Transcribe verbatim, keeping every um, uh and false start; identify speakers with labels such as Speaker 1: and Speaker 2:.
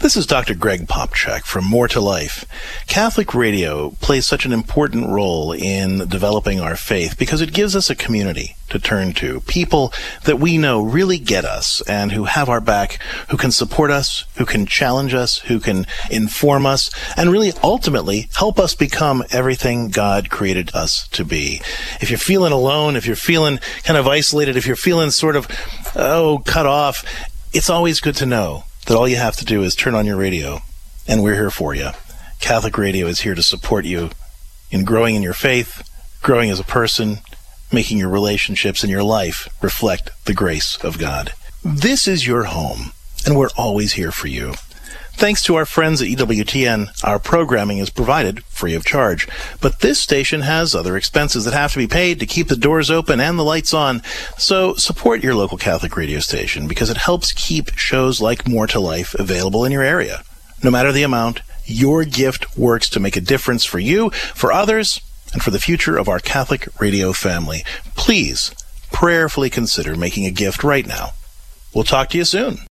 Speaker 1: This is Doctor Greg Popchak from More to Life. Catholic radio plays such an important role in developing our faith because it gives us a community to turn to, people that we know really get us and who have our back, who can support us, who can challenge us, who can inform us, and really ultimately help us become everything God created us to be. If you're feeling alone, if you're feeling kind of isolated, if you're feeling sort of, oh, cut off, it's always good to know that all you have to do is turn on your radio, and we're here for you. Catholic Radio is here to support you in growing in your faith, growing as a person, making your relationships and your life reflect the grace of God. This is your home, and we're always here for you. Thanks to our friends at E W T N, our programming is provided free of charge. But this station has other expenses that have to be paid to keep the doors open and the lights on. So support your local Catholic radio station because it helps keep shows like More to Life available in your area. No matter the amount, your gift works to make a difference for you, for others, and for the future of our Catholic radio family. Please prayerfully consider making a gift right now. We'll talk to you soon.